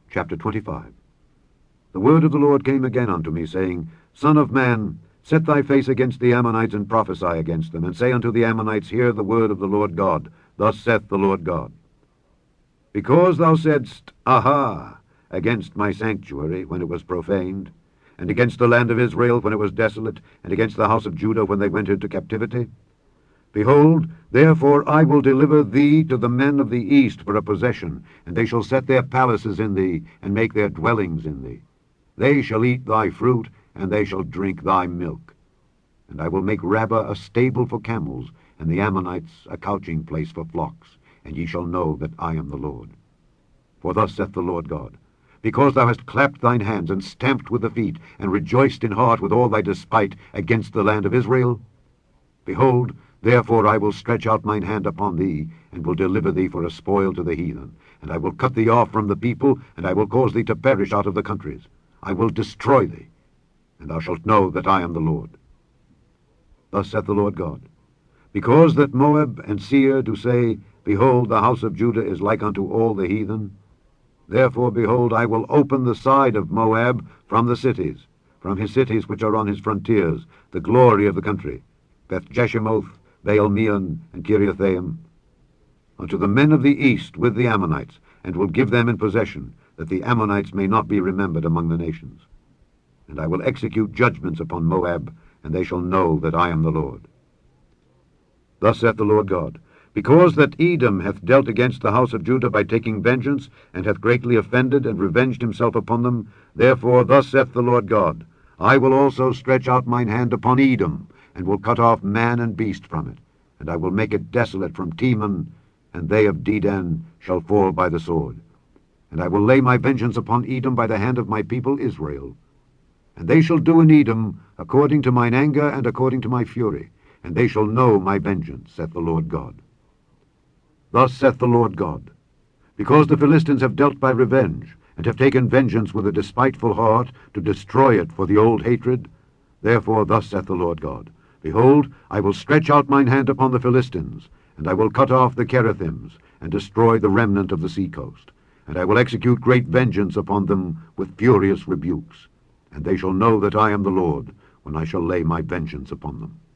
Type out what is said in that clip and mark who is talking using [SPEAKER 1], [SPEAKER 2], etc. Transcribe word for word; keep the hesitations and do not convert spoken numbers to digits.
[SPEAKER 1] Chapter twenty-five. The word of the Lord came again unto me, saying, Son of man, set thy face against the Ammonites, and prophesy against them, and say unto the Ammonites, Hear the word of the Lord God. Thus saith the Lord God. Because thou saidst, Aha, against my sanctuary when it was profaned, and against the land of Israel when it was desolate, and against the house of Judah when they went into captivity, behold, therefore I will deliver thee to the men of the east for a possession, and they shall set their palaces in thee, and make their dwellings in thee. They shall eat thy fruit, and they shall drink thy milk. And I will make Rabbah a stable for camels, and the Ammonites a couching place for flocks, and ye shall know that I am the Lord. For thus saith the Lord God, Because thou hast clapped thine hands, and stamped with the feet, and rejoiced in heart with all thy despite against the land of Israel, behold, therefore I will stretch out mine hand upon thee, and will deliver thee for a spoil to the heathen. And I will cut thee off from the people, and I will cause thee to perish out of the countries. I will destroy thee, and thou shalt know that I am the Lord. Thus saith the Lord God, Because that Moab and Seir do say, Behold, the house of Judah is like unto all the heathen, therefore, behold, I will open the side of Moab from the cities, from his cities which are on his frontiers, the glory of the country, Beth-Jeshimoth, Baal-meon, and Kiriathaim, unto the men of the east with the Ammonites, and will give them in possession, that the Ammonites may not be remembered among the nations. And I will execute judgments upon Moab, and they shall know that I am the Lord. Thus saith the Lord God, Because that Edom hath dealt against the house of Judah by taking vengeance, and hath greatly offended and revenged himself upon them, therefore thus saith the Lord God, I will also stretch out mine hand upon Edom, and will cut off man and beast from it, and I will make it desolate from Teman, and they of Dedan shall fall by the sword. And I will lay my vengeance upon Edom by the hand of my people Israel. And they shall do in Edom according to mine anger and according to my fury, and they shall know my vengeance, saith the Lord God. Thus saith the Lord God, Because the Philistines have dealt by revenge, and have taken vengeance with a despiteful heart, to destroy it for the old hatred, therefore thus saith the Lord God, Behold, I will stretch out mine hand upon the Philistines, and I will cut off the Cherethims, and destroy the remnant of the seacoast. And I will execute great vengeance upon them with furious rebukes. And they shall know that I am the Lord, when I shall lay my vengeance upon them.